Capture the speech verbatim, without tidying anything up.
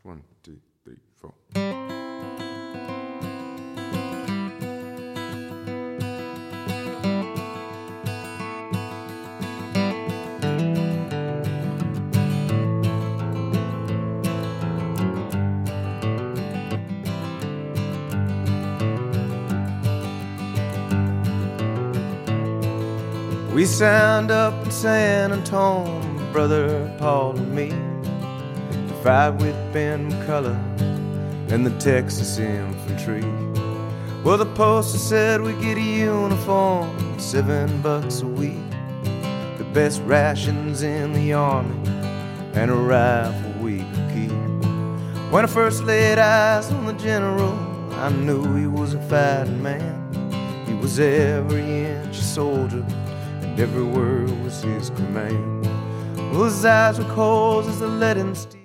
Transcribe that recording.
One, two, three, four. We signed up in San Antonio, brother Paul and me, to fight with Ben McCullough and the Texas Infantry. Well, the poster said we get a uniform, seven bucks a week, the best rations in the army, and a rifle we could keep. When I first laid eyes on the general, I knew he was a fighting man. He was every inch a soldier, every word was his command. Well, his eyes were cold as the leaden steel.